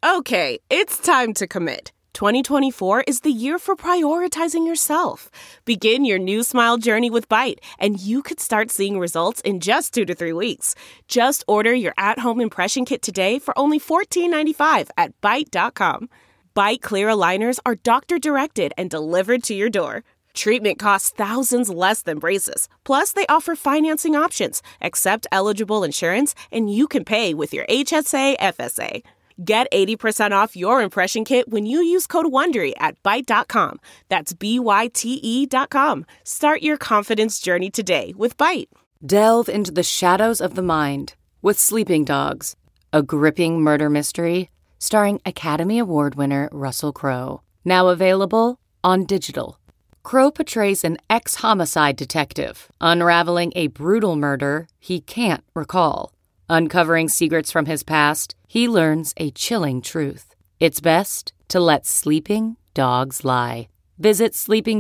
Okay, it's time to commit. 2024 is the year for prioritizing yourself. Begin your new smile journey with Byte, and you could start seeing results in just 2 to 3 weeks. Just order your at-home impression kit today for only $14.95 at Byte.com. Byte Clear aligners are doctor-directed and delivered to your door. Treatment costs thousands less than braces. Plus, they offer financing options, accept eligible insurance, and you can pay with your HSA, FSA. Get 80% off your impression kit when you use code WONDERY at Byte.com. That's BYTE.com. Start your confidence journey today with Byte. Delve into the shadows of the mind with Sleeping Dogs, a gripping murder mystery starring Academy Award winner Russell Crowe. Now available on digital. Crowe portrays an ex-homicide detective unraveling a brutal murder he can't recall. Uncovering secrets from his past, he learns a chilling truth. It's best to let sleeping dogs lie. Visit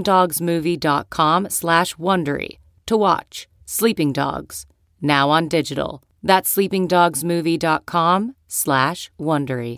sleepingdogsmovie.com/Wondery to watch Sleeping Dogs, now on digital. That's sleepingdogsmovie.com/Wondery.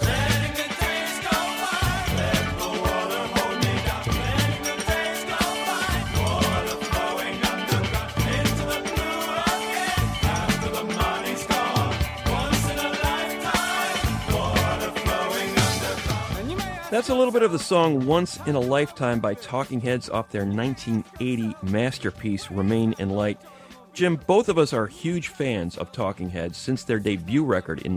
That's a little bit of the song Once in a Lifetime by Talking Heads off their 1980 masterpiece, Remain in Light. Jim, both of us are huge fans of Talking Heads since their debut record in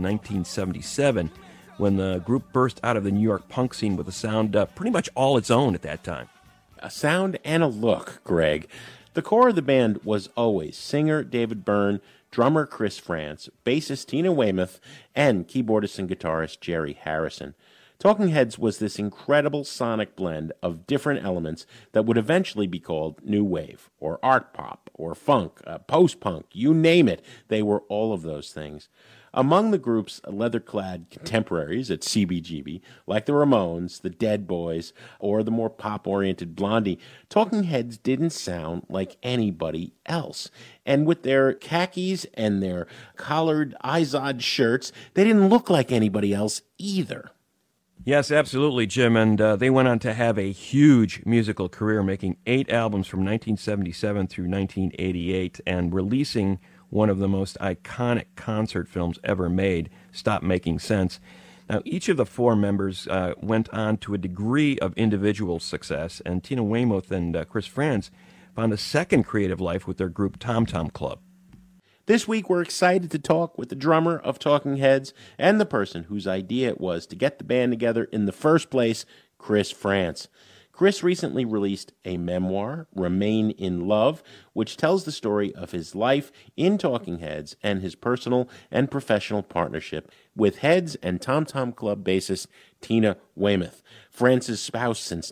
1977, when the group burst out of the New York punk scene with a sound pretty much all its own at that time. A sound and a look, Greg. The core of the band was always singer David Byrne, drummer Chris Frantz, bassist Tina Weymouth, and keyboardist and guitarist Jerry Harrison. Talking Heads was this incredible sonic blend of different elements that would eventually be called new wave, or art pop, or funk, post-punk, you name it. They were all of those things. Among the group's leather-clad contemporaries at CBGB, like the Ramones, the Dead Boys, or the more pop-oriented Blondie, Talking Heads didn't sound like anybody else. And with their khakis and their collared Izod shirts, they didn't look like anybody else either. Yes, absolutely, Jim, and they went on to have a huge musical career, making 8 albums from 1977 through 1988 and releasing one of the most iconic concert films ever made, Stop Making Sense. Now, each of the 4 members went on to a degree of individual success, and Tina Weymouth and Chris Frantz found a second creative life with their group Tom Tom Club. This week, we're excited to talk with the drummer of Talking Heads and the person whose idea it was to get the band together in the first place, Chris Frantz. Chris recently released a memoir, Remain in Love, which tells the story of his life in Talking Heads and his personal and professional partnership with Heads and Tom Tom Club bassist Tina Weymouth, Frantz's spouse since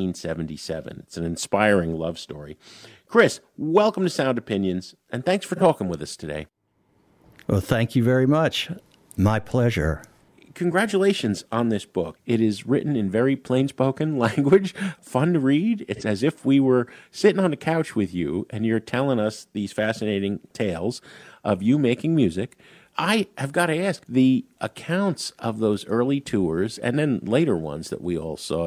1977. It's an inspiring love story. Chris, welcome to Sound Opinions, and thanks for talking with us today. Well, thank you very much. My pleasure. Congratulations on this book. It is written in very plain-spoken language, fun to read. It's as if we were sitting on the couch with you, and you're telling us these fascinating tales of you making music. I have got to ask, the accounts of those early tours and then later ones that we all saw,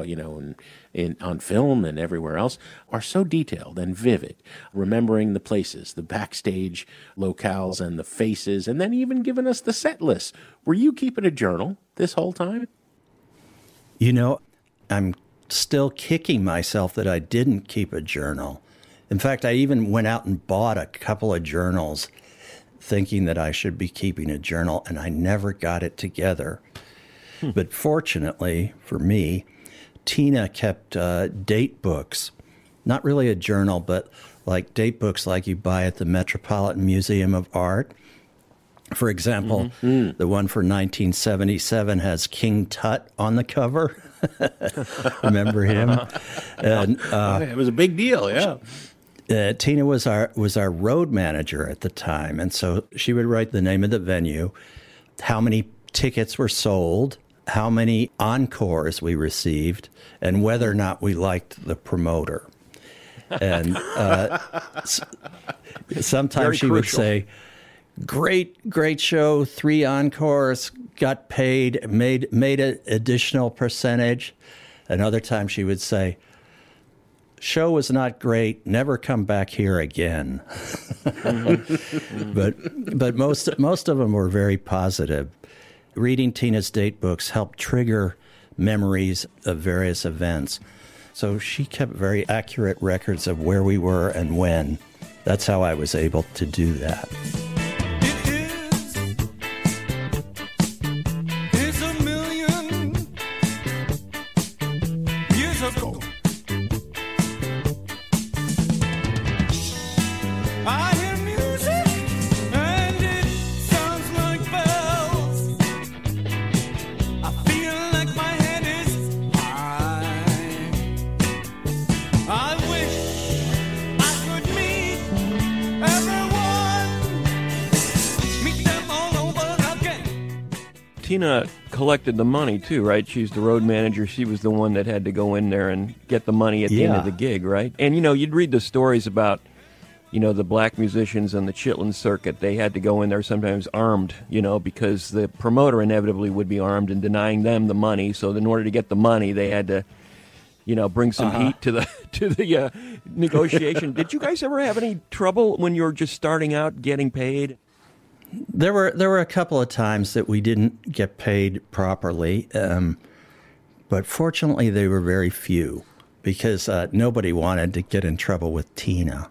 on film and everywhere else, are so detailed and vivid, remembering the places, the backstage locales and the faces, and then even giving us the set list. Were you keeping a journal this whole time? I'm still kicking myself that I didn't keep a journal. In fact, I even went out and bought a couple of journals thinking that I should be keeping a journal, and I never got it together. But fortunately for me, Tina kept date books, not really a journal, but like date books like you buy at the Metropolitan Museum of Art. For example, the one for 1977 has King Tut on the cover. Remember him? And, it was a big deal, yeah. Tina was our road manager at the time, and so she would write the name of the venue, how many tickets were sold, how many encores we received, and whether or not we liked the promoter. And sometimes she would say, great show, 3 encores, got paid, made an additional percentage. Another time she would say, show was not great, never come back here again. But most of them were very positive. Reading Tina's date books helped trigger memories of various events. So she kept very accurate records of where we were and when. That's how I was able to do that. It's a million years ago. I hear music and it sounds like bells. I feel like my head is high. I wish I could meet everyone, meet them all over again. Tina collected the money too, right? She's the road manager. She was the one that had to go in there and get the money at the end of the gig, right? And, you'd read the stories about, the black musicians on the Chitlin circuit. They had to go in there sometimes armed, because the promoter inevitably would be armed and denying them the money. So in order to get the money, they had to, bring some heat to the negotiation. Did you guys ever have any trouble when you were just starting out getting paid? There were a couple of times that we didn't get paid properly, but fortunately they were very few because nobody wanted to get in trouble with Tina.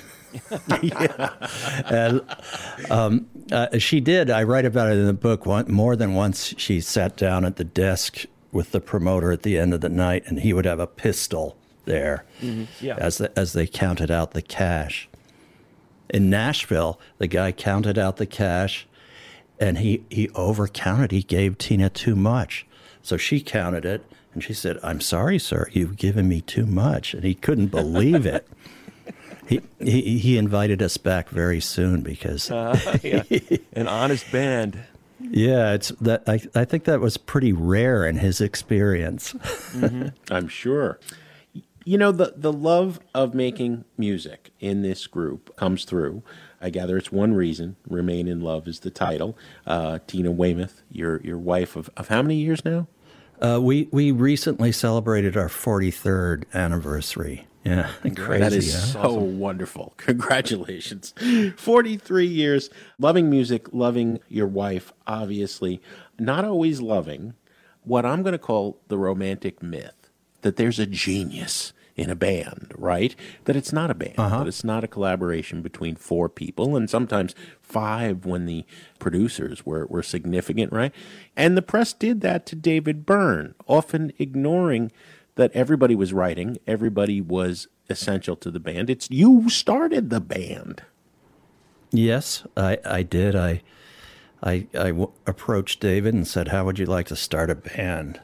And, she did. I write about it in the book. More than once she sat down at the desk with the promoter at the end of the night, and he would have a pistol there as they counted out the cash. In Nashville, the guy counted out the cash, and he overcounted. He gave Tina too much. So she counted it, and she said, "I'm sorry, sir, you've given me too much." And he couldn't believe it. He invited us back very soon because... An honest band. Yeah, I think that was pretty rare in his experience. I'm sure. The love of making music in this group comes through. I gather it's one reason. Remain in Love is the title. Tina Weymouth, your wife of how many years now? We recently celebrated our 43rd anniversary. Yeah, crazy. That is so wonderful. Congratulations. 43 years, loving music, loving your wife, obviously. Not always loving what I'm going to call the romantic myth, that there's a genius in a band, right? That it's not a band, that it's not a collaboration between 4 people, and sometimes 5 when the producers were significant, right? And the press did that to David Byrne, often ignoring that everybody was writing, everybody was essential to the band. It's you started the band. Yes, I did. I approached David and said, "How would you like to start a band?"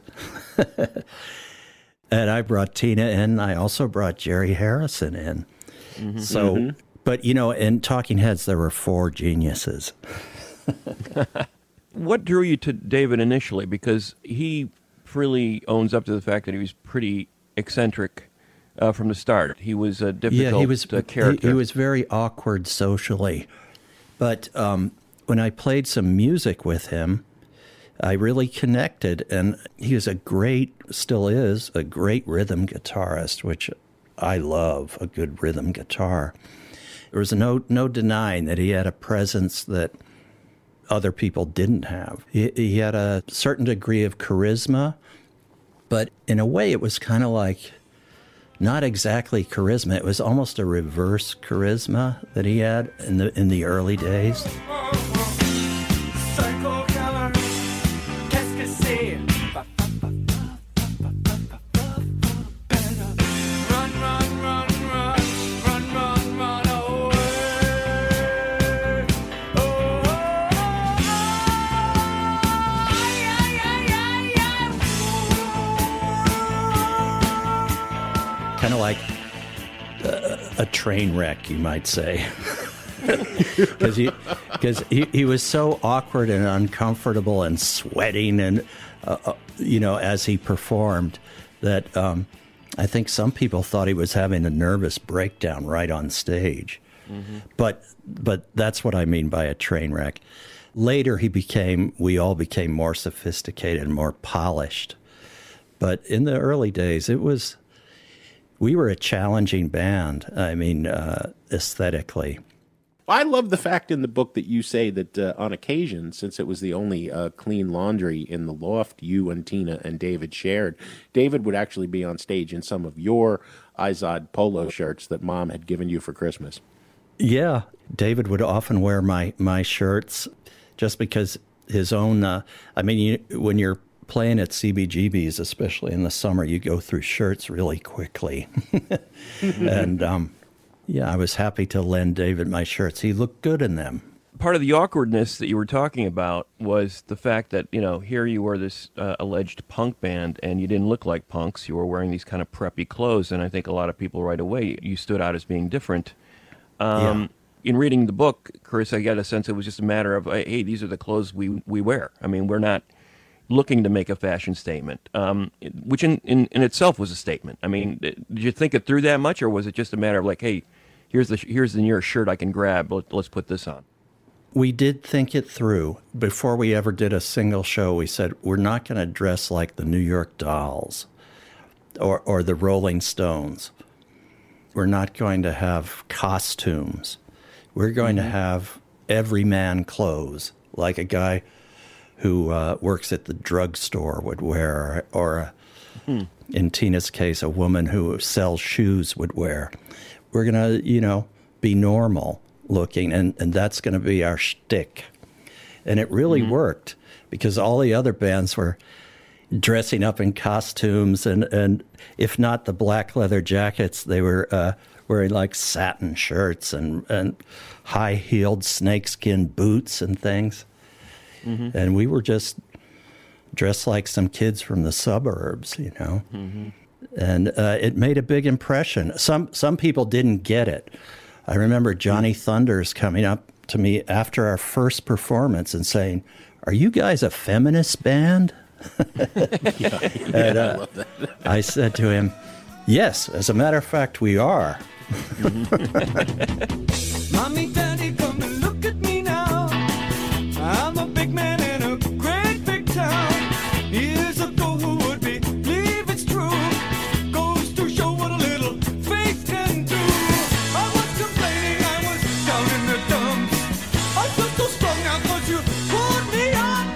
And I brought Tina in. I also brought Jerry Harrison in. So, but in Talking Heads, there were 4 geniuses. What drew you to David initially? Because he freely owns up to the fact that he was pretty eccentric from the start. He was a difficult character. He was very awkward socially. But when I played some music with him, I really connected. And he was still is a great rhythm guitarist, which I love, a good rhythm guitar. There was no denying that he had a presence that other people didn't have. He had a certain degree of charisma, but in a way it was kind of like not exactly charisma. It was almost a reverse charisma that he had in the early days. Kind of like a train wreck, you might say. Because he was so awkward and uncomfortable and sweating and, as he performed that I think some people thought he was having a nervous breakdown right on stage. But that's what I mean by a train wreck. Later, we all became more sophisticated and more polished. But in the early days, we were a challenging band. I mean, aesthetically. I love the fact in the book that you say that on occasion, since it was the only clean laundry in the loft you and Tina and David shared, David would actually be on stage in some of your Izod polo shirts that Mom had given you for Christmas. Yeah, David would often wear my shirts just because his own, when you're playing at CBGB's, especially in the summer, you go through shirts really quickly. And I was happy to lend David my shirts. He looked good in them. Part of the awkwardness that you were talking about was the fact that, here you were this alleged punk band, and you didn't look like punks. You were wearing these kind of preppy clothes, and I think a lot of people right away, you stood out as being different. In reading the book, Chris, I got a sense it was just a matter of, hey, these are the clothes we wear. I mean, we're not looking to make a fashion statement, which in itself was a statement. I mean, did you think it through that much, or was it just a matter of like, hey, here's the nearest shirt I can grab, let's put this on? We did think it through. Before we ever did a single show, we said, we're not going to dress like the New York Dolls or the Rolling Stones. We're not going to have costumes. We're going to have everyman clothes, like a guy who works at the drugstore would wear, or in Tina's case, a woman who sells shoes would wear. We're going to, be normal looking, and that's going to be our shtick. And it really worked, because all the other bands were dressing up in costumes, and if not the black leather jackets, they were wearing like satin shirts and high-heeled snakeskin boots and things. And we were just dressed like some kids from the suburbs, And it made a big impression. Some people didn't get it. I remember Johnny Thunders coming up to me after our first performance and saying, "Are you guys a feminist band?" I love that. I said to him, "Yes, as a matter of fact, we are." Mommy, Daddy, come and look at me now. I'm a big man in a great big town. Years ago, who would believe it's true? Goes to show what a little faith can do. I was complaining, I was down in the dumps. I felt so strong now 'cause you pulled me up,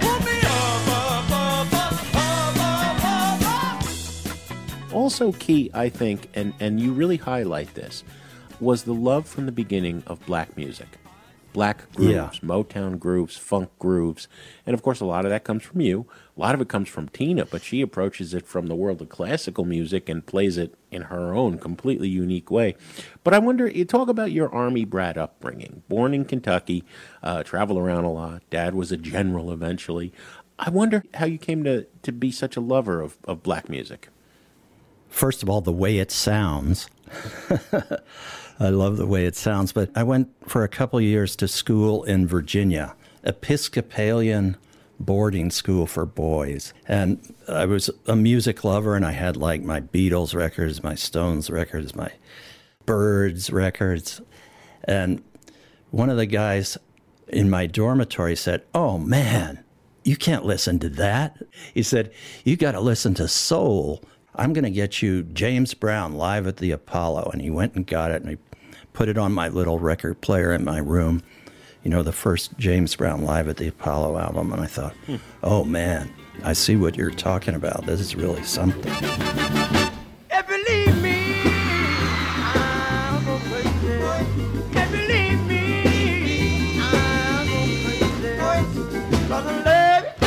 up. Also key, I think, and you really highlight this, was the love from the beginning of black music. Black grooves, Motown grooves, funk grooves. And of course, a lot of that comes from you. A lot of it comes from Tina, but she approaches it from the world of classical music and plays it in her own completely unique way. But I wonder, you talk about your Army brat upbringing. Born in Kentucky, travel around a lot. Dad was a general eventually. I wonder how you came to be such a lover of black music. First of all, the way it sounds. I love the way it sounds. But I went for a couple of years to school in Virginia, Episcopalian boarding school for boys. And I was a music lover, and I had like my Beatles records, my Stones records, my Byrds records. And one of the guys in my dormitory said, "Oh, man, you can't listen to that." He said, "You got to listen to soul. I'm going to get you James Brown live at the Apollo." And he went and got it, and he put it on my little record player in my room, the first James Brown live at the Apollo album. And I thought, oh, man, I see what you're talking about. This is really something. Believe me, I'm go crazy. Believe me, I'm go crazy. 'Cause I love it,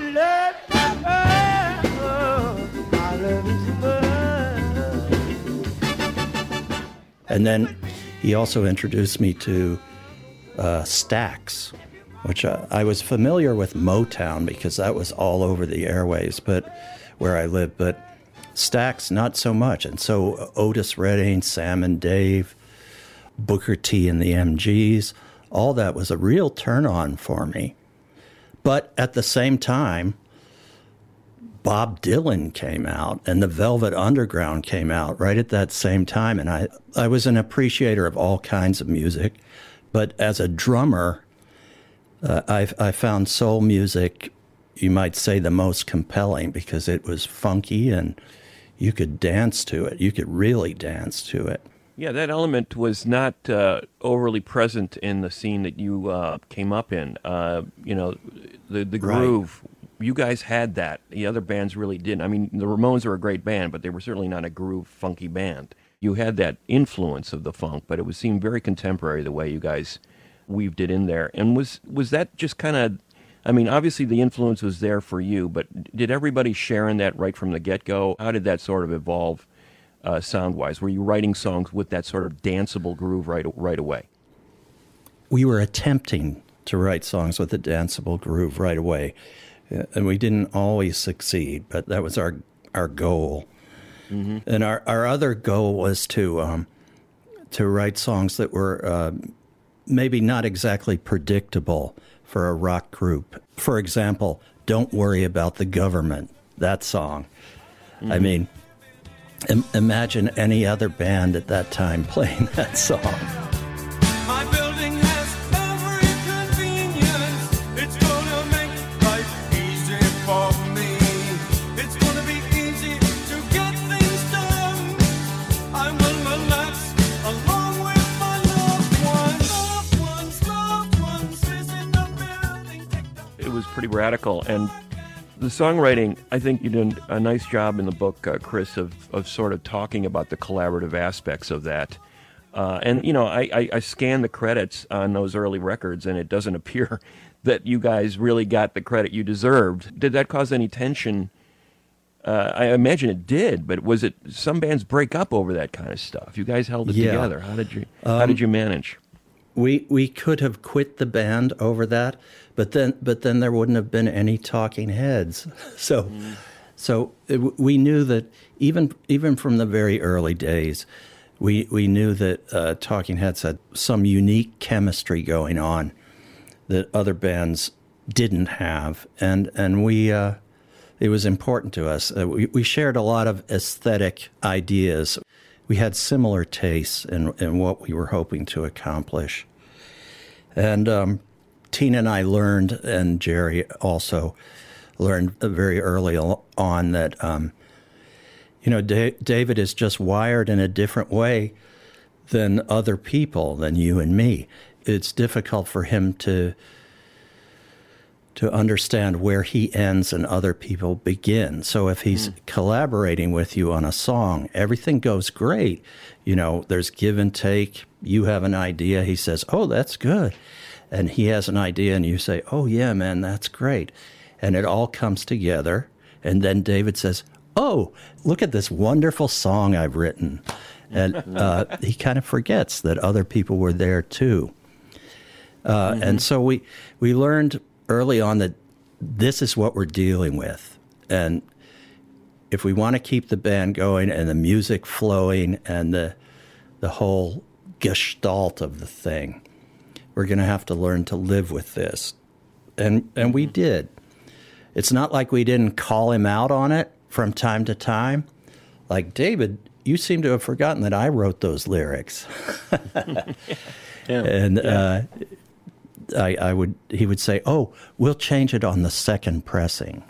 I love it so much. And then he also introduced me to Stax, which I was familiar with Motown because that was all over the airways, but where I lived. But Stax, not so much. And so Otis Redding, Sam and Dave, Booker T and the MGs, all that was a real turn-on for me. But at the same time, Bob Dylan came out and the Velvet Underground came out right at that same time. And I was an appreciator of all kinds of music. But as a drummer, I found soul music, you might say, the most compelling because it was funky and you could dance to it. You could really dance to it. Yeah, that element was not overly present in the scene that you came up in. The groove. Right. You guys had that. The other bands really didn't. I mean, the Ramones are a great band, but they were certainly not a groove, funky band. You had that influence of the funk, but it seemed very contemporary the way you guys weaved it in there. And was that just kind of, I mean, obviously the influence was there for you, but did everybody share in that right from the get-go? How did that sort of evolve sound-wise? Were you writing songs with that sort of danceable groove right away? We were attempting to write songs with a danceable groove right away. And we didn't always succeed, but that was our goal. Mm-hmm. And our other goal was to write songs that were maybe not exactly predictable for a rock group. For example, Don't Worry About the Government, that song. Mm-hmm. I mean, imagine any other band at that time playing that song. My building has every convenience. It's gonna make life easy for me. It's gonna be easy to get things done. I will relax along with my loved ones is in the building. It was pretty radical, and the songwriting, I think you did a nice job in the book, Chris, of sort of talking about the collaborative aspects of that. And, you know, I scanned the credits on those early records, and it doesn't appear that you guys really got the credit you deserved. Did that cause any tension? I imagine it did, but was it, some bands break up over that kind of stuff? You guys held it together. How did you manage? We could have quit the band over that, but then there wouldn't have been any Talking Heads. So we knew that even from the very early days, we knew that Talking Heads had some unique chemistry going on that other bands didn't have, and we it was important to us. We shared a lot of aesthetic ideas. We had similar tastes in what we were hoping to accomplish. And Tina and I learned, and Jerry also learned very early on that, David is just wired in a different way than other people, than you and me. It's difficult for him to understand where he ends and other people begin. So if he's collaborating with you on a song, everything goes great. You know, there's give and take. You have an idea. He says, oh, that's good. And he has an idea, and you say, oh, yeah, man, that's great. And it all comes together. And then David says, oh, look at this wonderful song I've written. And he kind of forgets that other people were there, too. And so we learned early on that this is what we're dealing with. And if we want to keep the band going and the music flowing and the whole gestalt of the thing, we're going to have to learn to live with this. And we did. It's not like we didn't call him out on it from time to time. Like, David, you seem to have forgotten that I wrote those lyrics. And he would say, oh, we'll change it on the second pressing.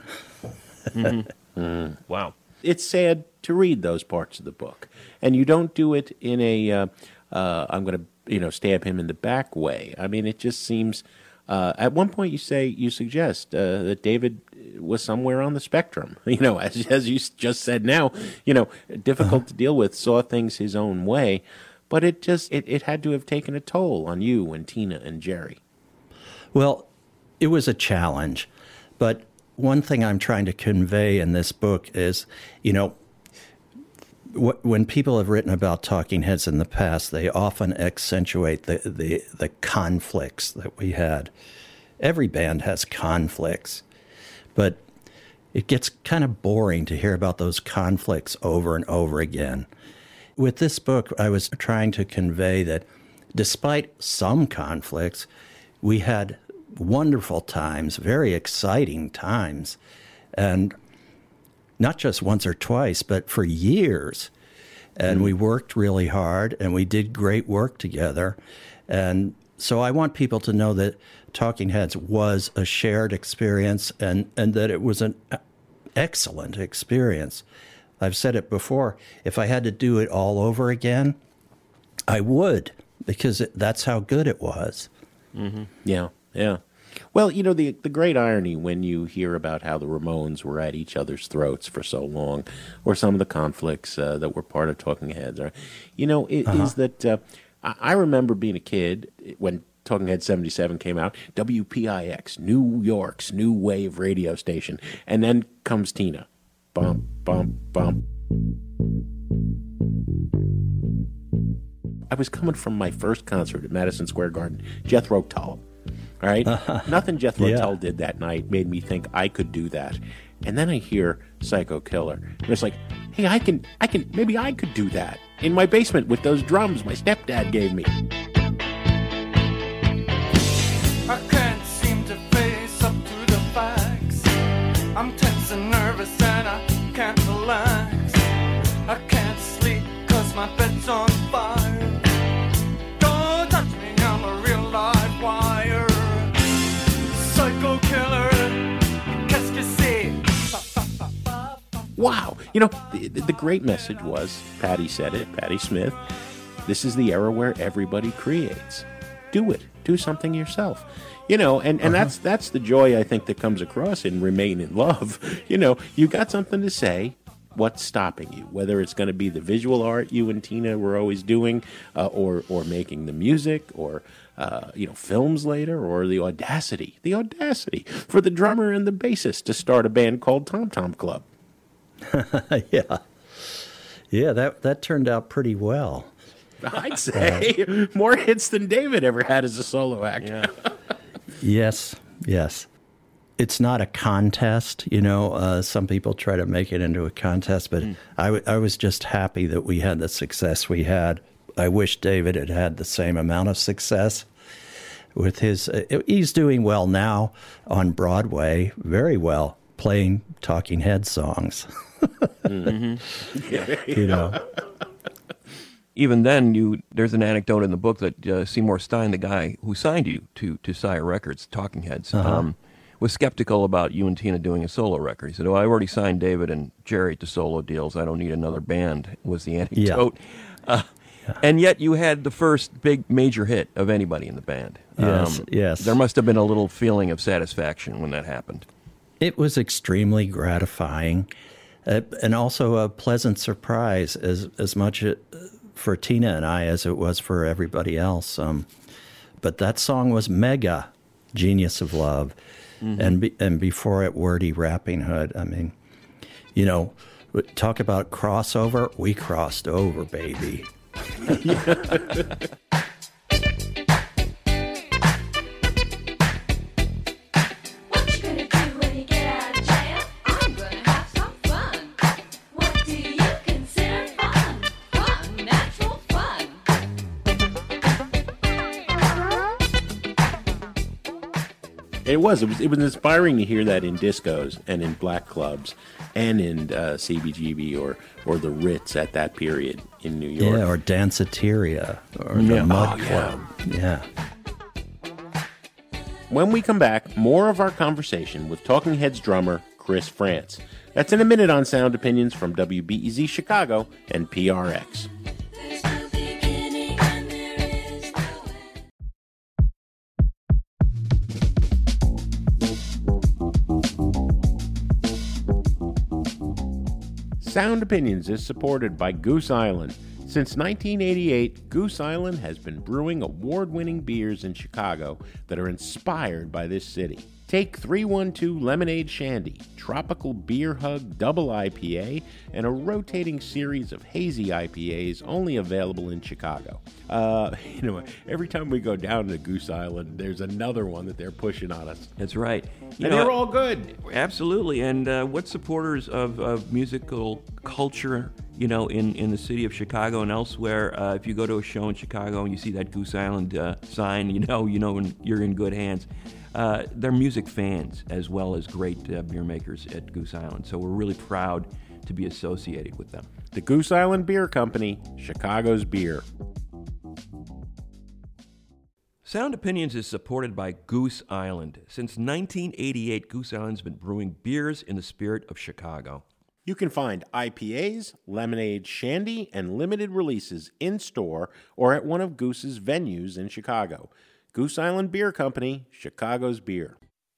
Wow. It's sad to read those parts of the book. And you don't do it in a, I'm going to, stab him in the back way. I mean, it just seems, at one point you suggest that David was somewhere on the spectrum, as you just said now, difficult to deal with, saw things his own way. But it had to have taken a toll on you and Tina and Jerry. Well, it was a challenge, but one thing I'm trying to convey in this book is, when people have written about Talking Heads in the past, they often accentuate the conflicts that we had. Every band has conflicts, but it gets kind of boring to hear about those conflicts over and over again. With this book, I was trying to convey that despite some conflicts, we had wonderful times, very exciting times. And not just once or twice, but for years. And we worked really hard, and we did great work together. And so I want people to know that Talking Heads was a shared experience, and that it was an excellent experience. I've said it before, if I had to do it all over again, I would, because that's how good it was. Mm-hmm. Yeah, yeah. Well, the great irony when you hear about how the Ramones were at each other's throats for so long, or some of the conflicts that were part of Talking Heads, is that I remember being a kid when Talking Heads 77 came out, WPIX, New York's new wave radio station, and then comes Tina. Bump, bump, bump. I was coming from my first concert at Madison Square Garden, Jethro Tull. All right? Nothing Jethro Tull did that night made me think I could do that. And then I hear Psycho Killer. And it's like, hey, maybe I could do that in my basement with those drums my stepdad gave me. I can't seem to face up to the facts. I'm tense and nervous and I can't relax. I can't sleep 'cause my bed's on fire. Don't touch me, I'm a real live wire. Psycho Killer, qu'est-ce que c'est? Wow. The great message was, Patti said it, Patti Smith, this is the era where everybody creates. Do it. Do something yourself. And that's the joy I think that comes across in Remain in Love. You got something to say. What's stopping you? Whether it's going to be the visual art you and Tina were always doing, or making the music, or films later, or the audacity for the drummer and the bassist to start a band called Tom Tom Club. Yeah, that turned out pretty well. I'd say more hits than David ever had as a solo act. Yeah. Yes. It's not a contest, some people try to make it into a contest, but I was just happy that we had the success we had. I wish David had the same amount of success with he's doing well now on Broadway, very well, playing Talking Head songs. Even then, there's an anecdote in the book that Seymour Stein, the guy who signed you to Sire Records, Talking Heads, was skeptical about you and Tina doing a solo record. He said, I already signed David and Jerry to solo deals. I don't need another band, was the anecdote. Yeah. And yet you had the first big major hit of anybody in the band. Yes. There must have been a little feeling of satisfaction when that happened. It was extremely gratifying, and also a pleasant surprise, as much for Tina and I as it was for everybody else. But that song was mega, Genius of Love. And before it, Wordy Rapping Hood. I mean, talk about crossover. We crossed over, baby. It was inspiring to hear that in discos and in black clubs and in CBGB or the Ritz at that period in New York. Yeah, or Danceteria or the Mud Club. Yeah. When we come back, more of our conversation with Talking Heads drummer Chris Frantz. That's in a minute on Sound Opinions from WBEZ Chicago and PRX. Sound Opinions is supported by Goose Island. Since 1988, Goose Island has been brewing award-winning beers in Chicago that are inspired by this city. Take 312 Lemonade Shandy, Tropical Beer Hug Double IPA, and a rotating series of hazy IPAs only available in Chicago. Every time we go down to Goose Island, there's another one that they're pushing on us. That's right. They're all good. Absolutely. And what supporters of musical culture, in the city of Chicago and elsewhere, if you go to a show in Chicago and you see that Goose Island sign, you're in good hands. they're music fans as well as great beer makers at Goose Island. So we're really proud to be associated with them. The Goose Island Beer Company, Chicago's beer. Sound Opinions is supported by Goose Island. Since 1988, Goose Island's been brewing beers in the spirit of Chicago. You can find IPAs, lemonade, shandy, and limited releases in-store or at one of Goose's venues in Chicago. Goose Island Beer Company, Chicago's beer.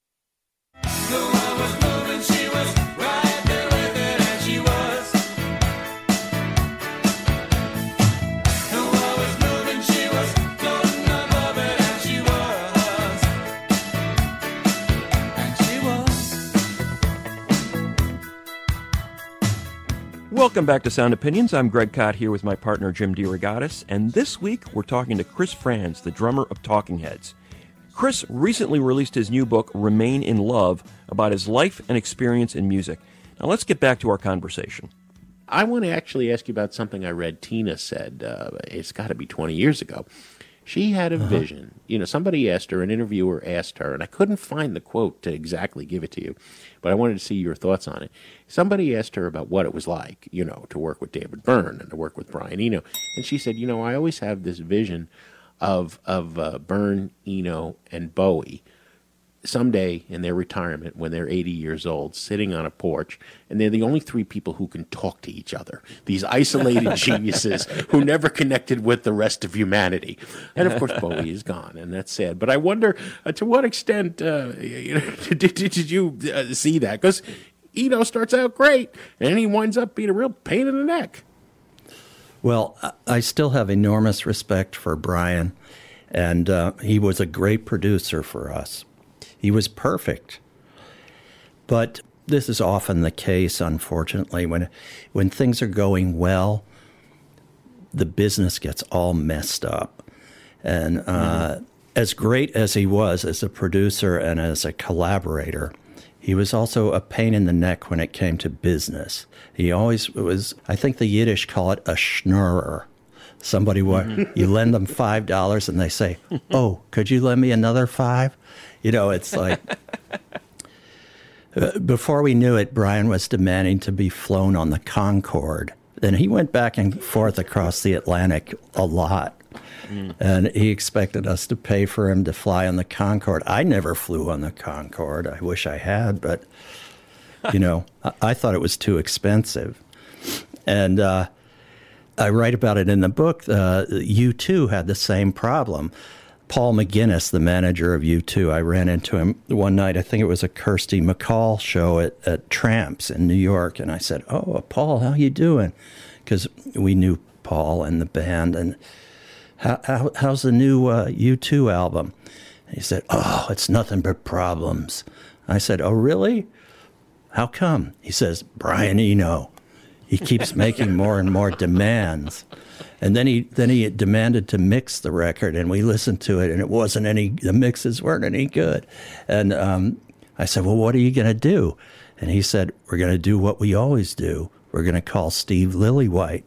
Welcome back to Sound Opinions. I'm Greg Kot here with my partner Jim DeRogatis, and this week we're talking to Chris Frantz, the drummer of Talking Heads. Chris recently released his new book, Remain in Love, about his life and experience in music. Now let's get back to our conversation. I want to actually ask you about something I read Tina said. It's got to be 20 years ago. She had a vision. You know, somebody asked her, an interviewer asked her, and I couldn't find the quote to exactly give it to you, but I wanted to see your thoughts on it. Somebody asked her about what it was like, you know, to work with David Byrne and to work with Brian Eno. And she said, you know, I always have this vision of Byrne, Eno, and Bowie someday in their retirement when they're 80 years old, sitting on a porch, and they're the only three people who can talk to each other. These isolated geniuses who never connected with the rest of humanity. And of course, Bowie is gone, and that's sad. But I wonder to what extent did you see that? Because Eno starts out great, and then he winds up being a real pain in the neck. Well, I still have enormous respect for Brian, and he was a great producer for us. He was perfect. But this is often the case, unfortunately. When things are going well, the business gets all messed up. And as great as he was as a producer and as a collaborator, he was also a pain in the neck when it came to business. He always was, I think the Yiddish call it a schnorrer. Somebody, you lend them $5 and they say, oh, could you lend me another $5? You know, it's like, before we knew it, Brian was demanding to be flown on the Concorde. And he went back and forth across the Atlantic a lot. And he expected us to pay for him to fly on the Concorde. I never flew on the Concorde. I wish I had, but, you know, I thought it was too expensive. And I write about it in the book. U2 had the same problem. Paul McGuinness, the manager of U2, I ran into him one night. I think it was a Kirsty MacColl show at Tramps in New York. And I said, oh, Paul, how you doing? Because we knew Paul and the band. And how's the new U2 album? And he said, oh, it's nothing but problems. I said, oh, really? How come? He says, Brian Eno. He keeps making more and more demands. And then he demanded to mix the record, and we listened to it, and the mixes weren't any good. And I said, well, what are you going to do? And he said, we're going to do what we always do. We're going to call Steve Lillywhite.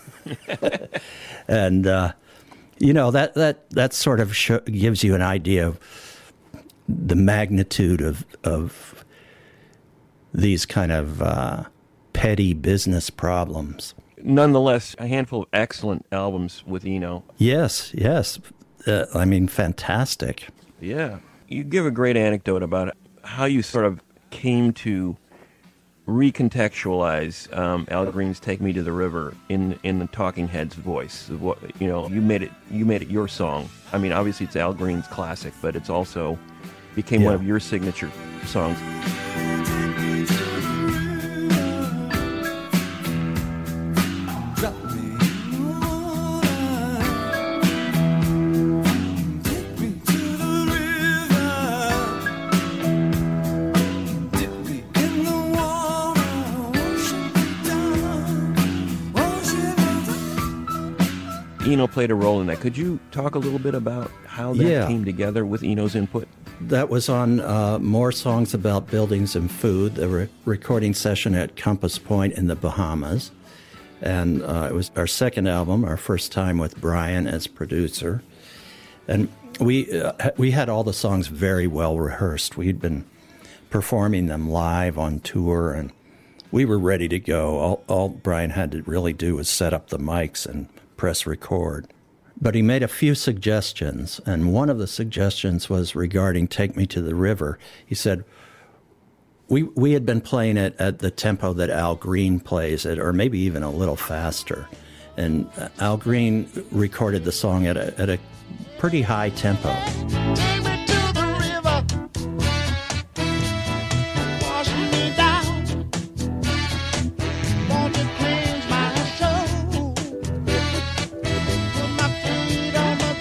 And, you know, that sort of gives you an idea of the magnitude of these kind of petty business problems. Nonetheless, a handful of excellent albums with Eno. Yes. I mean, fantastic. Yeah. You give a great anecdote about how you sort of came to recontextualize Al Green's "Take Me to the River" in the Talking Heads' voice. You know, you made it your song. I mean, obviously it's Al Green's classic, but it's also became one of your signature songs. Eno played a role in that. Could you talk a little bit about how that came together with Eno's input? That was on More Songs About Buildings and Food, the recording session at Compass Point in the Bahamas. And it was our second album, our first time with Brian as producer. And we had all the songs very well rehearsed. We'd been performing them live on tour, and we were ready to go. All Brian had to really do was set up the mics and press record. But he made a few suggestions, and one of the suggestions was regarding Take Me to the River. He said, we had been playing it at the tempo that Al Green plays it, or maybe even a little faster. And Al Green recorded the song at a pretty high tempo. Take me to the river, wash me down, won't you cleanse my soul, put my feet on the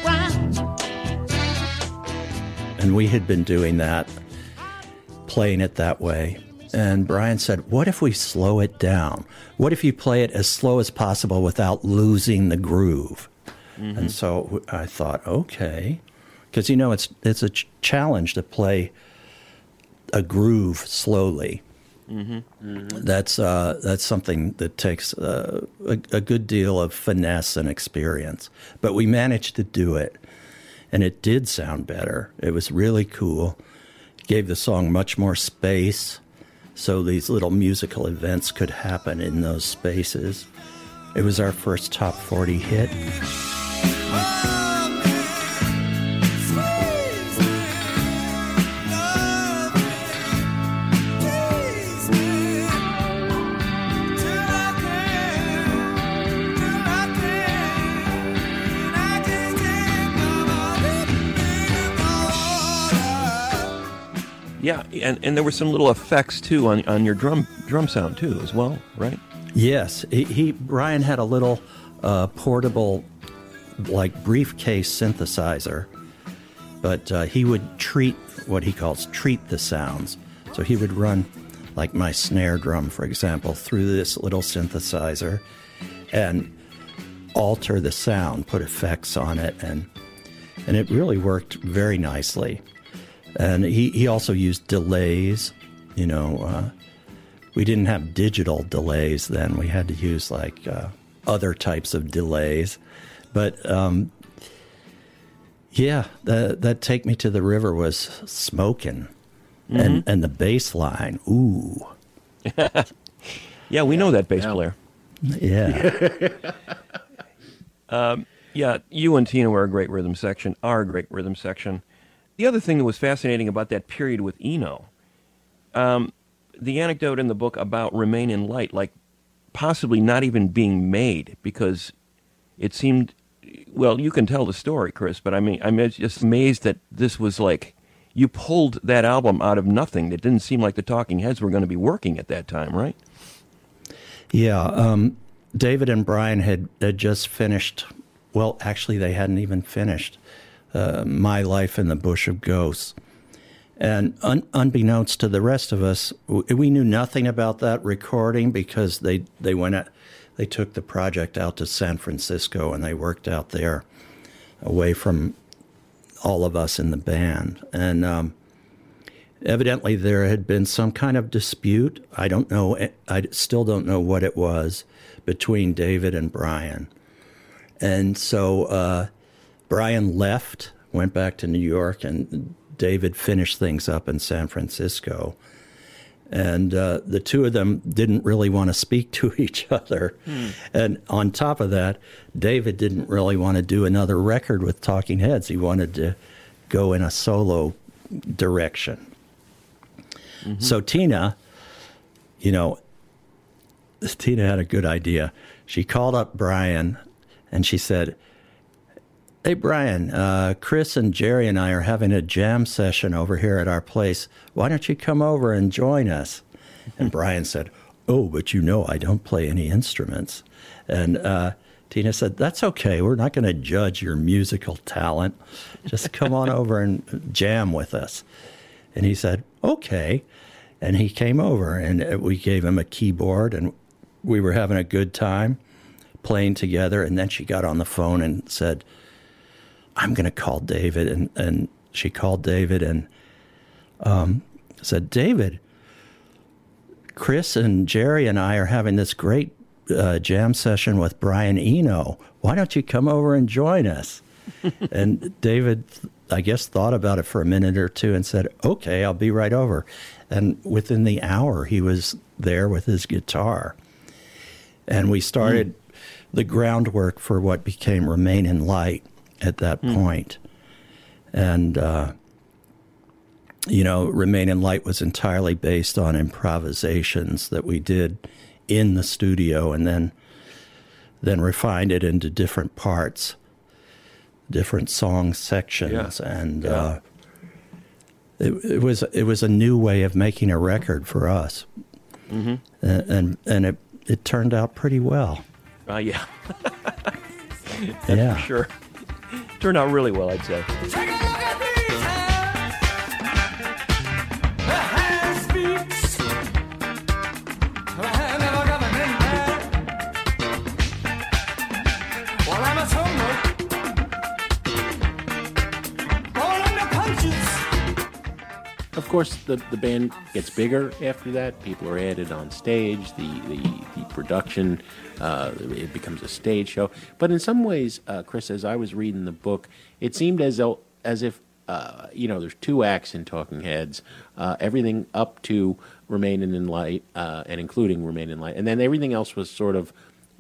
ground. And we had been doing that, playing it that way. And Brian said, what if we slow it down? What if you play it as slow as possible without losing the groove? Mm-hmm. And so I thought, okay. Because, it's a challenge to play a groove slowly. Mm-hmm. Mm-hmm. That's something that takes a good deal of finesse and experience. But we managed to do it. And it did sound better. It was really cool. It gave the song much more space, so these little musical events could happen in those spaces. It was our first top 40 hit. Yeah, and there were some little effects too on your drum sound too as well, right? Yes, Brian had a little portable, like briefcase synthesizer, but he would treat what he calls treat the sounds. So he would run, like my snare drum, for example, through this little synthesizer and alter the sound, put effects on it, and it really worked very nicely. And he also used delays. We didn't have digital delays then. We had to use other types of delays. But that Take Me to the River was smoking. Mm-hmm. And the bass line, ooh. Yeah, we know that bass player. Yeah. Yeah, you and Tina are a great rhythm section. The other thing that was fascinating about that period with Eno, the anecdote in the book about Remain in Light, like possibly not even being made because it seemed, well, you can tell the story, Chris, but I'm just amazed that this was like, you pulled that album out of nothing. That didn't seem like the Talking Heads were going to be working at that time, right? Yeah, David and Brian had just finished, well, actually they hadn't even finished My Life in the Bush of Ghosts. And unbeknownst to the rest of us, we knew nothing about that recording because they took the project out to San Francisco and they worked out there away from all of us in the band. And evidently there had been some kind of dispute. I don't know. I still don't know what it was between David and Brian. And so Brian left, went back to New York, and David finished things up in San Francisco. And the two of them didn't really want to speak to each other. And on top of that, David didn't really want to do another record with Talking Heads. He wanted to go in a solo direction. Mm-hmm. So Tina, Tina had a good idea. She called up Brian and she said, "Hey, Brian, Chris and Jerry and I are having a jam session over here at our place. Why don't you come over and join us?" And Brian said, "Oh, but I don't play any instruments." And Tina said, "That's okay. We're not going to judge your musical talent. Just come on over and jam with us." And he said, "Okay." And he came over, and we gave him a keyboard, and we were having a good time playing together. And then she got on the phone and said, "I'm going to call David." And she called David and said, "David, Chris and Jerry and I are having this great jam session with Brian Eno. Why don't you come over and join us?" And David, I guess, thought about it for a minute or two and said, okay, I'll be right over. And within the hour, he was there with his guitar. And we started the groundwork for what became Remain in Light at that point. And, Remain in Light was entirely based on improvisations that we did in the studio and then refined it into different parts, different song sections. Yeah. And it was a new way of making a record for us. And it turned out pretty well. Yeah. Yeah. For sure. Turned out really well, I'd say. Take a look at these hands. The hand speaks. The hand never got an end. Well, I'm a solo. All in the punches. Of course, the band gets bigger after that. People are added on stage. The production, it becomes a stage show. But in some ways, Chris, as I was reading the book, it seemed as if there's two acts in Talking Heads, everything up to Remain in Light, and including Remain in Light, and then everything else was sort of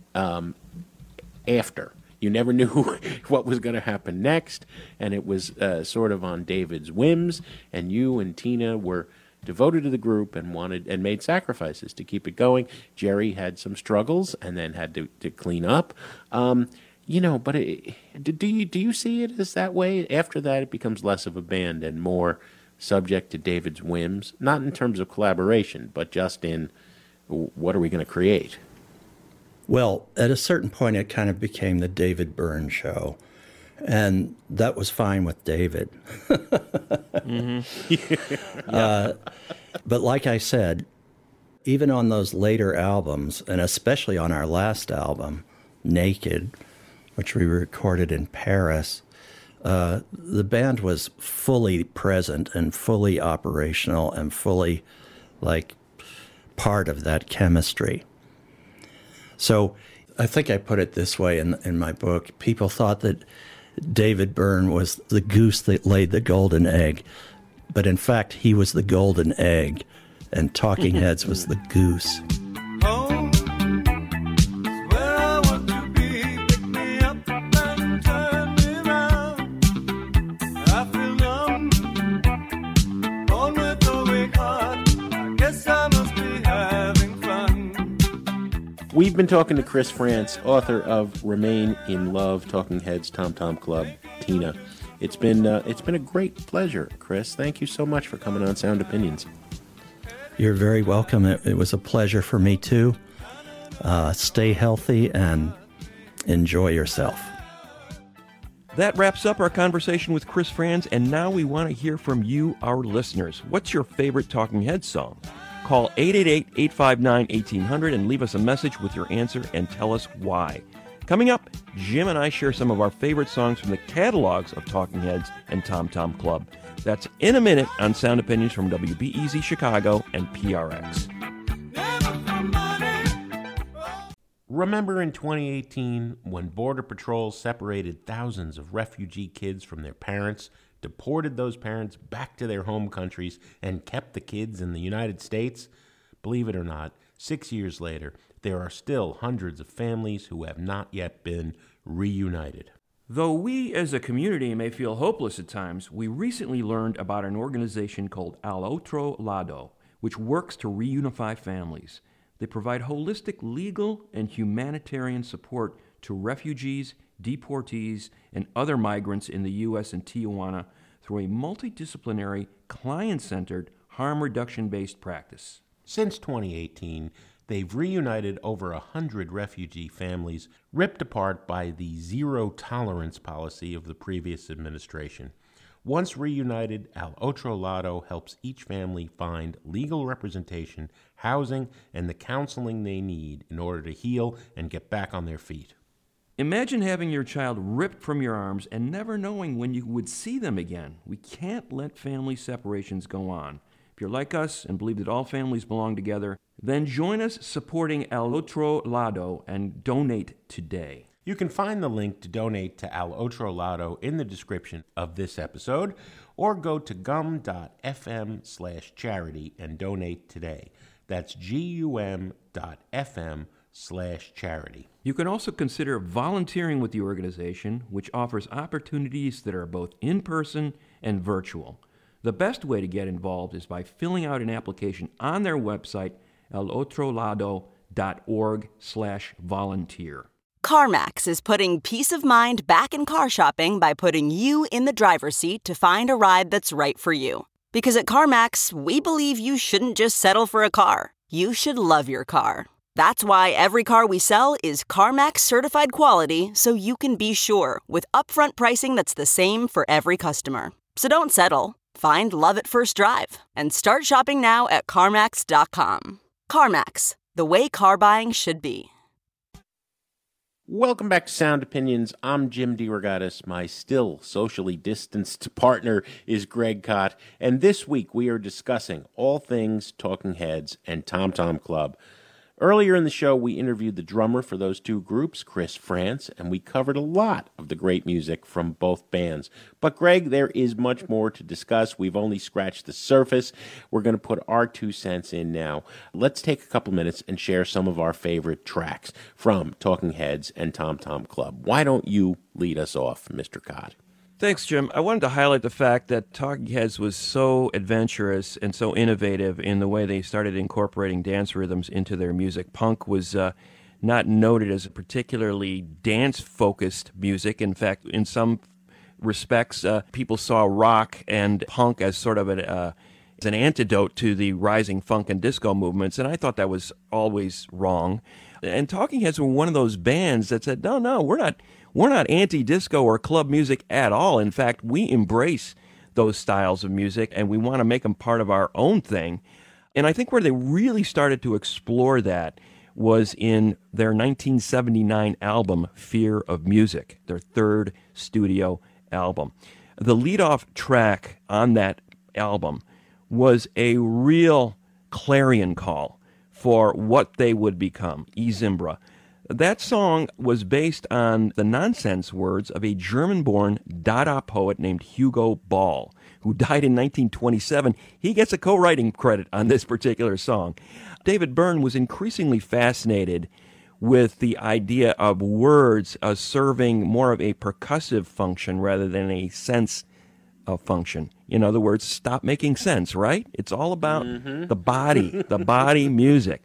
after. You never knew what was going to happen next, and it was sort of on David's whims, and you and Tina were devoted to the group and made sacrifices to keep it going. Jerry had some struggles and then had to clean up. But do you see it as that way? After that, it becomes less of a band and more subject to David's whims, not in terms of collaboration, but just in what are we going to create? Well, at a certain point, it kind of became the David Byrne show. And that was fine with David. But like I said, even on those later albums, and especially on our last album, Naked, which we recorded in Paris, the band was fully present and fully operational and fully, part of that chemistry. So I think I put it this way in my book. People thought that David Byrne was the goose that laid the golden egg. But in fact, he was the golden egg, and Talking Heads was the goose. Home is where I want to be. Pick me up and turn me round. I feel numb, born with a weak heart. I guess I must be having fun. We've been talking to Chris Frantz, author of Remain in Love, Talking Heads, Tom Tom Club, Tina. It's been a great pleasure, Chris. Thank you so much for coming on Sound Opinions. You're very welcome. It was a pleasure for me, too. Stay healthy and enjoy yourself. That wraps up our conversation with Chris Frantz, and now we want to hear from you, our listeners. What's your favorite Talking Heads song? Call 888-859-1800 and leave us a message with your answer and tell us why. Coming up, Jim and I share some of our favorite songs from the catalogs of Talking Heads and Tom Tom Club. That's in a minute on Sound Opinions from WBEZ Chicago and PRX. Remember in 2018 when Border Patrol separated thousands of refugee kids from their parents, deported those parents back to their home countries, and kept the kids in the United States? Believe it or not, 6 years later, there are still hundreds of families who have not yet been reunited. Though we as a community may feel hopeless at times, we recently learned about an organization called Al Otro Lado, which works to reunify families. They provide holistic legal and humanitarian support to refugees, deportees, and other migrants in the U.S. and Tijuana through a multidisciplinary, client-centered, harm reduction-based practice. Since 2018, they've reunited over 100 refugee families ripped apart by the zero-tolerance policy of the previous administration. Once reunited, Al Otro Lado helps each family find legal representation, housing, and the counseling they need in order to heal and get back on their feet. Imagine having your child ripped from your arms and never knowing when you would see them again. We can't let family separations go on. If you're like us and believe that all families belong together, then join us supporting Al Otro Lado and donate today. You can find the link to donate to Al Otro Lado in the description of this episode, or go to gum.fm/charity and donate today. That's gum.fm/charity. You can also consider volunteering with the organization, which offers opportunities that are both in-person and virtual. The best way to get involved is by filling out an application on their website, alotrolado.org/volunteer. CarMax is putting peace of mind back in car shopping by putting you in the driver's seat to find a ride that's right for you. Because at CarMax, we believe you shouldn't just settle for a car. You should love your car. That's why every car we sell is CarMax certified quality, so you can be sure with upfront pricing that's the same for every customer. So don't settle. Find love at first drive and start shopping now at CarMax.com. CarMax, the way car buying should be. Welcome back to Sound Opinions. I'm Jim DeRogatis. My still socially distanced partner is Greg Kot. And this week we are discussing all things Talking Heads and Tom Tom Club. Earlier in the show, we interviewed the drummer for those two groups, Chris Frantz, and we covered a lot of the great music from both bands. But, Greg, there is much more to discuss. We've only scratched the surface. We're going to put our 2 cents in now. Let's take a couple minutes and share some of our favorite tracks from Talking Heads and Tom Tom Club. Why don't you lead us off, Mr. Kot? Thanks, Jim. I wanted to highlight the fact that Talking Heads was so adventurous and so innovative in the way they started incorporating dance rhythms into their music. Punk was not noted as a particularly dance-focused music. In fact, in some respects, people saw rock and punk as sort of an antidote to the rising funk and disco movements, and I thought that was always wrong. And Talking Heads were one of those bands that said, no, we're not anti-disco or club music at all. In fact, we embrace those styles of music, and we want to make them part of our own thing. And I think where they really started to explore that was in their 1979 album, Fear of Music, their third studio album. The lead-off track on that album was a real clarion call for what they would become, E Zimbra. That song was based on the nonsense words of a German-born Dada poet named Hugo Ball, who died in 1927. He gets a co-writing credit on this particular song. David Byrne was increasingly fascinated with the idea of words serving more of a percussive function rather than a sense of function. In other words, stop making sense, right? It's all about the body music.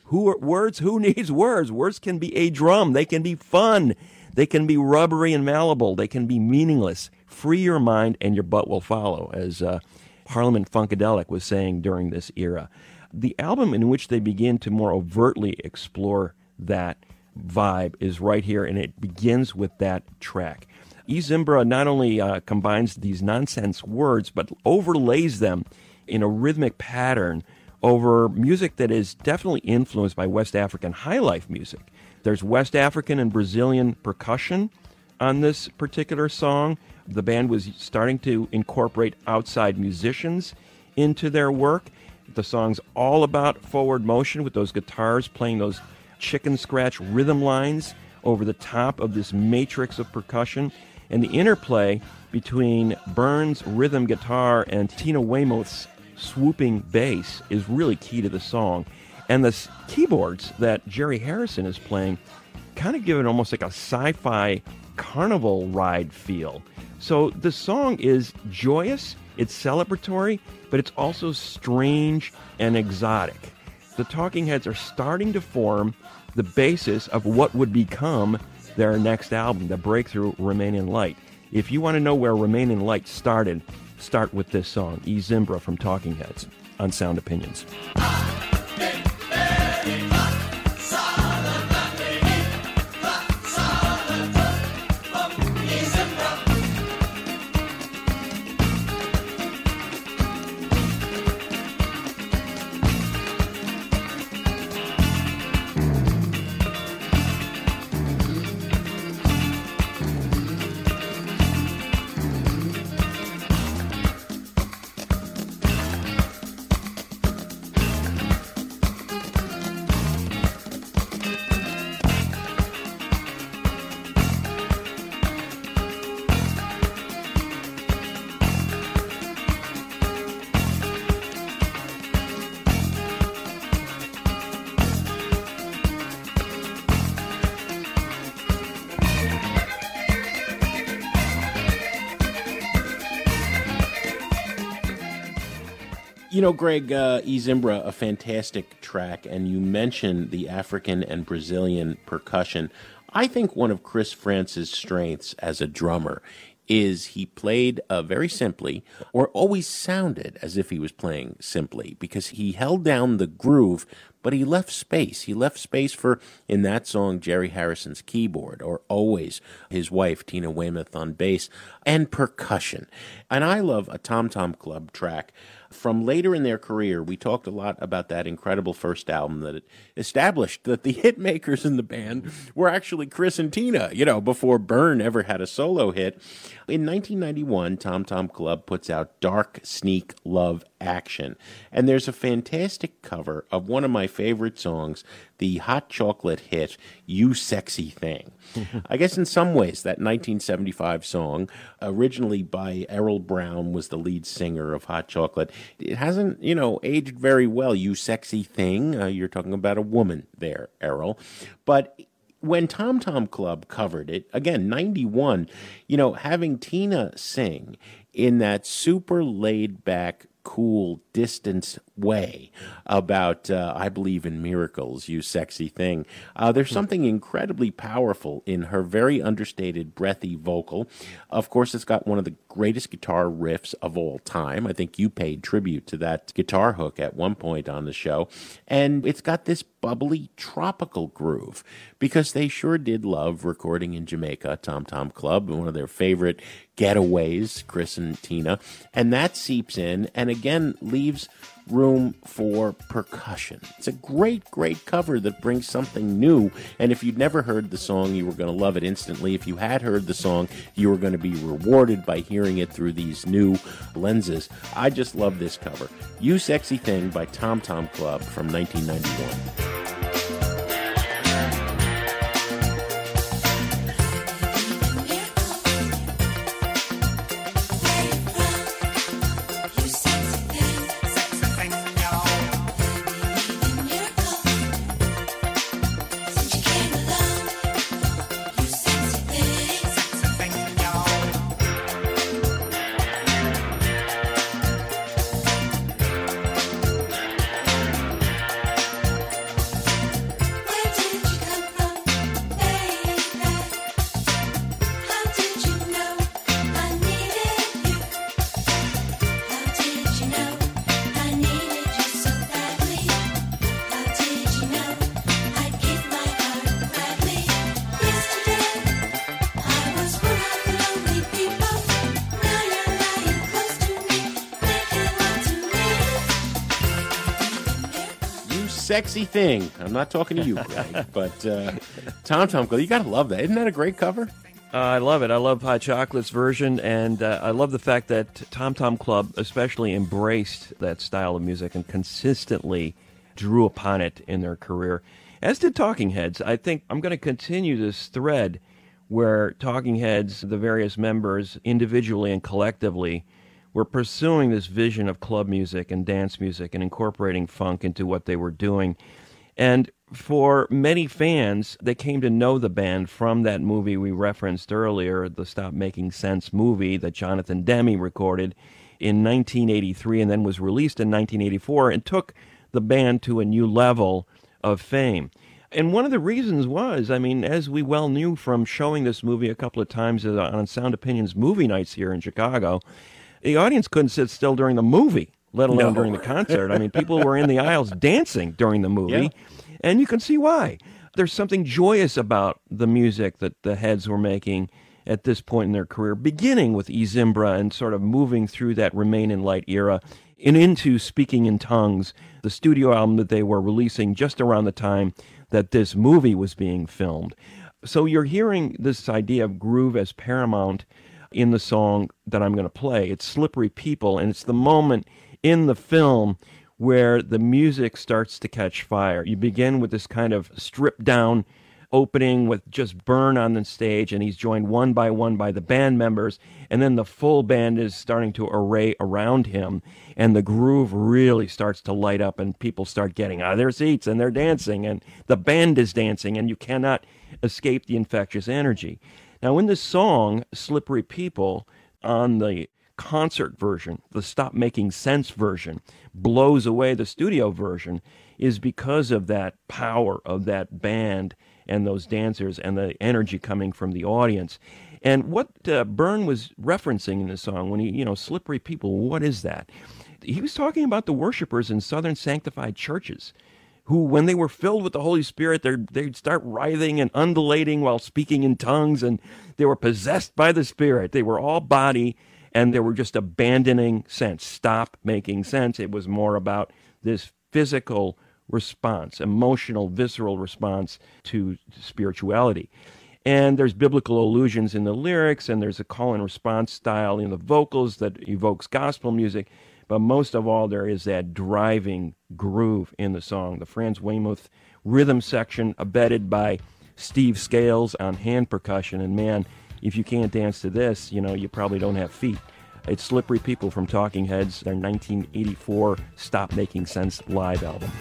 Who needs words? Words can be a drum. They can be fun. They can be rubbery and malleable. They can be meaningless. Free your mind and your butt will follow, as Parliament Funkadelic was saying during this era. The album in which they begin to more overtly explore that vibe is right here, and it begins with that track. E Zimbra not only combines these nonsense words, but overlays them in a rhythmic pattern over music that is definitely influenced by West African highlife music. There's West African and Brazilian percussion on this particular song. The band was starting to incorporate outside musicians into their work. The song's all about forward motion with those guitars playing those chicken scratch rhythm lines over the top of this matrix of percussion. And the interplay between Byrne's rhythm guitar and Tina Weymouth's swooping bass is really key to the song. And the keyboards that Jerry Harrison is playing kind of give it almost like a sci-fi carnival ride feel. So the song is joyous, it's celebratory, but it's also strange and exotic. The Talking Heads are starting to form the basis of what would become their next album, the breakthrough Remain in Light. If you want to know where Remain in Light started, start with this song, E Zimbra from Talking Heads on Sound Opinions. You know, Greg, E Zimbra, a fantastic track, and you mentioned the African and Brazilian percussion. I think one of Chris France's strengths as a drummer is he played very simply, or always sounded as if he was playing simply, because he held down the groove, but he left space. He left space for, in that song, Jerry Harrison's keyboard, or Always, his wife, Tina Weymouth, on bass, and percussion. And I love a Tom Tom Club track. From later in their career, we talked a lot about that incredible first album that it established that the hit makers in the band were actually Chris and Tina, before Byrne ever had a solo hit. In 1991, Tom Tom Club puts out Dark Sneak Love Action. And there's a fantastic cover of one of my favorite songs, the Hot Chocolate hit, You Sexy Thing. I guess in some ways, that 1975 song, originally by Errol Brown, was the lead singer of Hot Chocolate. It hasn't, aged very well. You Sexy Thing. You're talking about a woman there, Errol. But when Tom Tom Club covered it, again, 91, having Tina sing in that super laid-back, cool, distanced way about I Believe in Miracles, You Sexy Thing. There's something incredibly powerful in her very understated, breathy vocal. Of course, it's got one of the greatest guitar riffs of all time. I think you paid tribute to that guitar hook at one point on the show. And it's got this bubbly, tropical groove, because they sure did love recording in Jamaica, Tom Tom Club, one of their favorite getaways, Chris and Tina. And that seeps in and again leaves room for percussion. It's a great, great cover that brings something new. And if you'd never heard the song, you were going to love it instantly. If you had heard the song, you were going to be rewarded by hearing it through these new lenses. I just love this cover. You Sexy Thing by Tom Tom Club from 1991. Sexy Thing. I'm not talking to you, Greg, but Tom Tom Club, you got to love that. Isn't that a great cover? I love it. I love Hot Chocolate's version, and I love the fact that Tom Tom Club especially embraced that style of music and consistently drew upon it in their career, as did Talking Heads. I think I'm going to continue this thread where Talking Heads, the various members, individually and collectively, were pursuing this vision of club music and dance music and incorporating funk into what they were doing. And for many fans, they came to know the band from that movie we referenced earlier, the Stop Making Sense movie that Jonathan Demme recorded in 1983 and then was released in 1984 and took the band to a new level of fame. And one of the reasons was, as we well knew from showing this movie a couple of times on Sound Opinions movie nights here in Chicago, the audience couldn't sit still during the movie, let alone during the concert. People were in the aisles dancing during the movie, and you can see why. There's something joyous about the music that the Heads were making at this point in their career, beginning with E Zimbra and sort of moving through that Remain in Light era and into Speaking in Tongues, the studio album that they were releasing just around the time that this movie was being filmed. So you're hearing this idea of groove as paramount in the song that I'm going to play. It's Slippery People, and it's the moment in the film where the music starts to catch fire. You begin with this kind of stripped-down opening with just Byrne on the stage, and he's joined one by the band members, and then the full band is starting to array around him, and the groove really starts to light up, and people start getting out of their seats, and they're dancing, and the band is dancing, and you cannot escape the infectious energy. Now, in this song, Slippery People, on the concert version, the Stop Making Sense version, blows away the studio version is because of that power of that band and those dancers and the energy coming from the audience. And what Byrne was referencing in the song when he, slippery people, what is that? He was talking about the worshipers in Southern sanctified churches who, when they were filled with the Holy Spirit, they'd start writhing and undulating while speaking in tongues, and they were possessed by the Spirit. They were all body, and they were just abandoning sense. Stop making sense. It was more about this physical response, emotional, visceral response to spirituality. And there's biblical allusions in the lyrics, and there's a call and response style in the vocals that evokes gospel music. But most of all, there is that driving groove in the song. The Franz Weymouth rhythm section abetted by Steve Scales on hand percussion. And man, if you can't dance to this, you probably don't have feet. It's Slippery People from Talking Heads, their 1984 Stop Making Sense live album.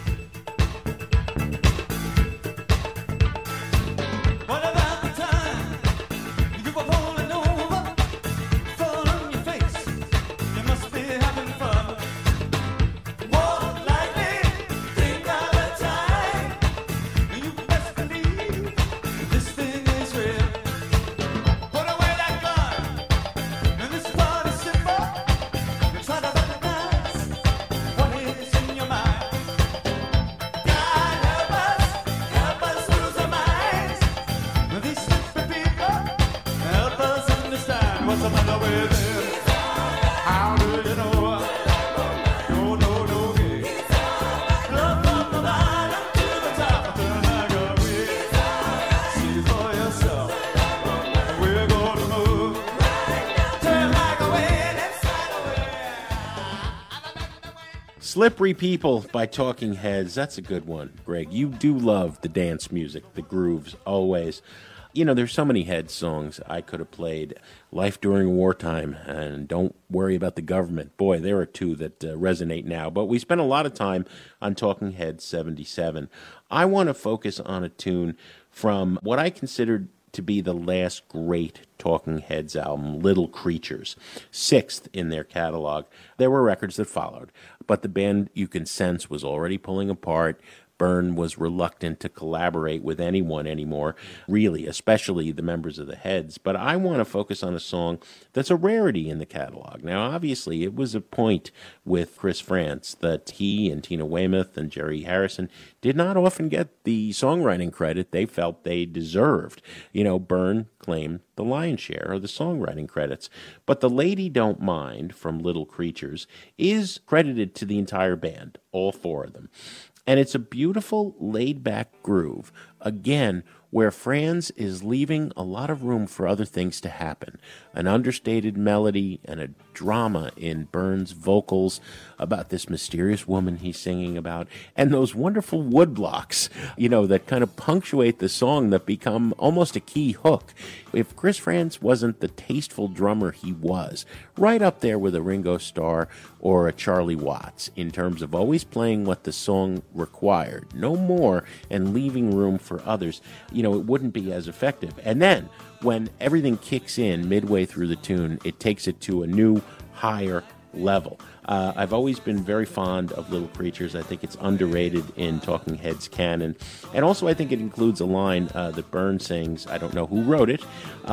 Slippery People by Talking Heads. That's a good one, Greg. You do love the dance music, the grooves, always. There's so many Heads songs I could have played. Life During Wartime and Don't Worry About the Government. Boy, there are two that resonate now. But we spent a lot of time on Talking Heads 77. I want to focus on a tune from what I considered to be the last great Talking Heads album, Little Creatures, 6th in their catalog. There were records that followed, but the band, you can sense, was already pulling apart. Byrne was reluctant to collaborate with anyone anymore, really, especially the members of the Heads. But I want to focus on a song that's a rarity in the catalog. Now, obviously, it was a point with Chris Frantz that he and Tina Weymouth and Jerry Harrison did not often get the songwriting credit they felt they deserved. Byrne claimed the lion's share of the songwriting credits. But The Lady Don't Mind from Little Creatures is credited to the entire band, all four of them. And it's a beautiful, laid-back groove, again, where Franz is leaving a lot of room for other things to happen. An understated melody and a drama in Byrne's vocals about this mysterious woman he's singing about, and those wonderful wood blocks, that kind of punctuate the song that become almost a key hook. If Chris Frantz wasn't the tasteful drummer he was, right up there with a Ringo Starr or a Charlie Watts in terms of always playing what the song required, no more, and leaving room for others, it wouldn't be as effective. And then when everything kicks in midway through the tune, it takes it to a new, higher level. I've always been very fond of Little Creatures. I think it's underrated in Talking Heads canon. And also I think it includes a line that Byrne sings, I don't know who wrote it,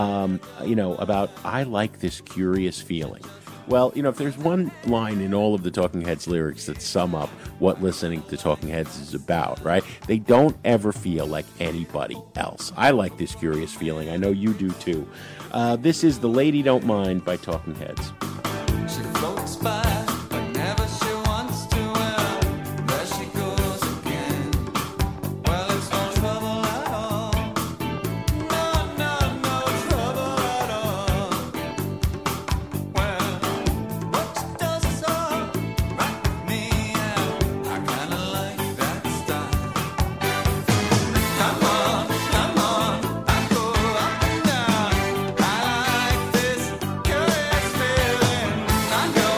about, I like this curious feeling. Well, if there's one line in all of the Talking Heads lyrics that sum up what listening to Talking Heads is about, right? They don't ever feel like anybody else. I like this curious feeling. I know you do too. This is The Lady Don't Mind by Talking Heads. She floats by, whenever she wants to, and there she goes again. Well, it's no trouble at all. No trouble at all. Well, what she does is all right with me, and I kinda like that style. Come on, I go up and down. I like this curious feeling. I go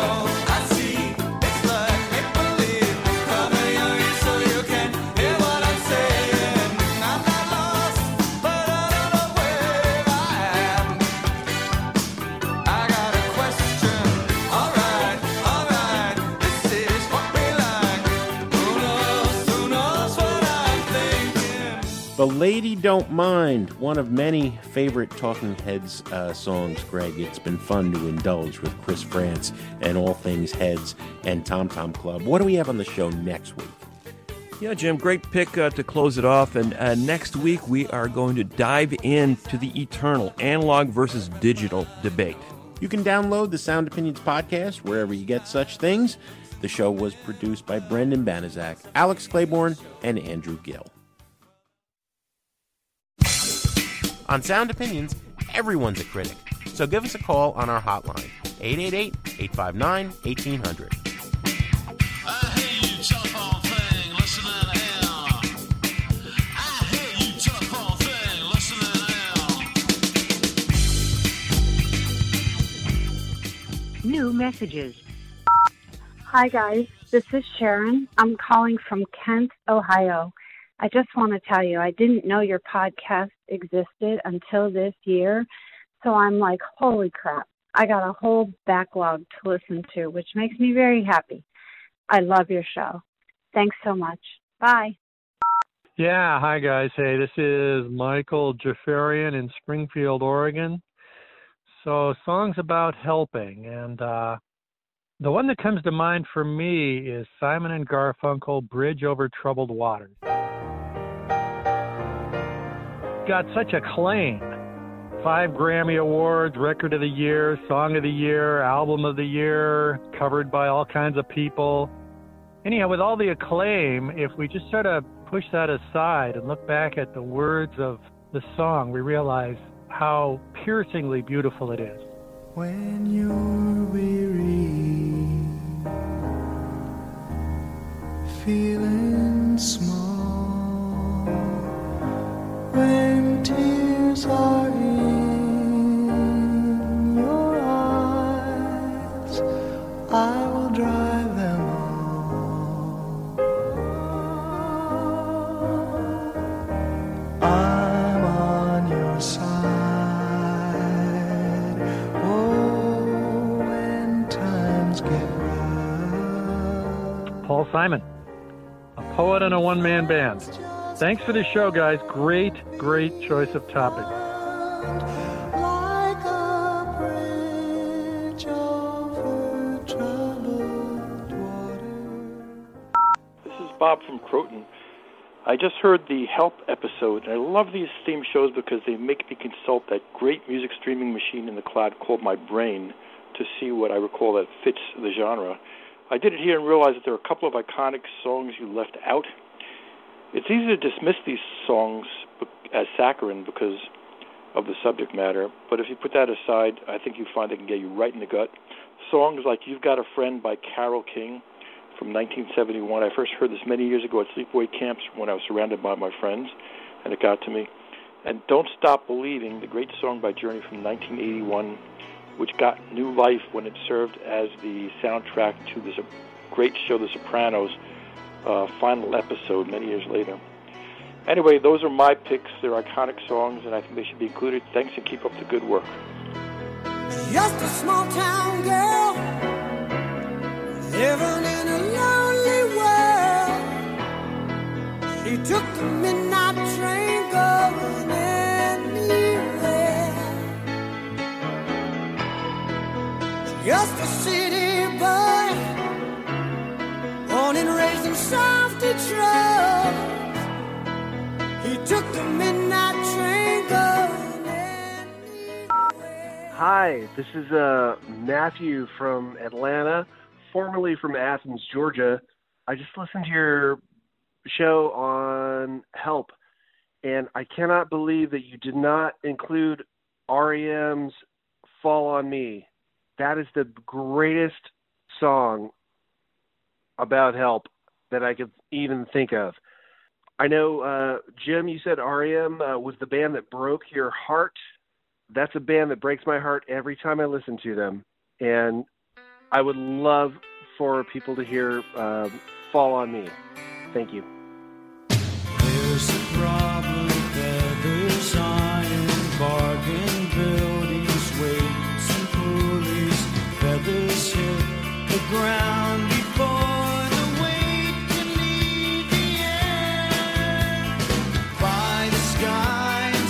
The Lady Don't Mind, one of many favorite Talking Heads songs, Greg. It's been fun to indulge with Chris Frantz and all things Heads and Tom Tom Club. What do we have on the show next week? Yeah, Jim, great pick to close it off. And next week, we are going to dive into the eternal analog versus digital debate. You can download the Sound Opinions podcast wherever you get such things. The show was produced by Brendan Banaszak, Alex Claiborne, and Andrew Gill. On Sound Opinions, everyone's a critic. So give us a call on our hotline, 888-859-1800. New messages. Hi, guys. This is Sharon. I'm calling from Kent, Ohio. I just want to tell you, I didn't know your podcast existed until this year. So I'm like, holy crap. I got a whole backlog to listen to, which makes me very happy. I love your show. Thanks so much. Bye. Yeah, hi, guys. Hey, this is Michael Jafarian in Springfield, Oregon. So songs about helping, and the one that comes to mind for me is Simon and Garfunkel, Bridge Over Troubled Waters. Got such acclaim. 5 Grammy Awards, Record of the Year, Song of the Year, Album of the Year, covered by all kinds of people. Anyhow, with all the acclaim, if we just sort of push that aside and look back at the words of the song, we realize how piercingly beautiful it is. When you're weary, feeling small, when tears are in your eyes, I will dry them all. I'm on your side. Paul Simon, a poet and a one-man band. Thanks for the show, guys. Great choice of topic. Like a bridge over troubled water. This is Bob from Croton. I just heard the Help episode, and I love these theme shows because they make me consult that great music streaming machine in the cloud called my brain to see what I recall that fits the genre. I did it here and realized that there are a couple of iconic songs you left out. It's easy to dismiss these songs as saccharine because of the subject matter, but if you put that aside, I think you find they can get you right in the gut. Songs like You've Got a Friend by Carole King from 1971. I first heard this many years ago at sleepaway camps when I was surrounded by my friends, and it got to me. And Don't Stop Believing, the great song by Journey from 1981, which got new life when it served as the soundtrack to this great show, The Sopranos, final episode many years later. Anyway, those are my picks. They're iconic songs, and I think they should be included. Thanks, and keep up the good work. Just a small town girl living in a lonely world. She took the midnight train going anywhere. Just a city boy, born and raised in South Detroit. He took the midnight train going anywhere. Hi, this is Matthew from Atlanta, formerly from Athens, Georgia. I just listened to your show on Help, and I cannot believe that you did not include REM's Fall on Me. That is the greatest song about help that I could even think of. I know, Jim, you said REM was the band that broke your heart. That's a band that breaks my heart every time I listen to them. And I would love for people to hear Fall on Me. Thank you. There's a problem, feathers, iron, bargain, buildings, weights, and pulleys. Feathers hit the ground before the weight can leave the air. By the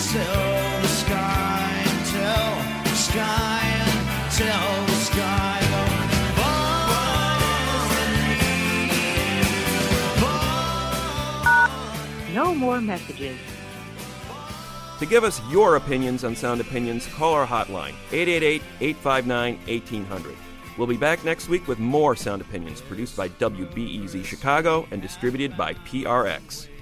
tell the sky, tell the sky, tell the sky. No more messages. To give us your opinions on Sound Opinions, call our hotline, 888-859-1800. We'll be back next week with more Sound Opinions, produced by WBEZ Chicago and distributed by PRX.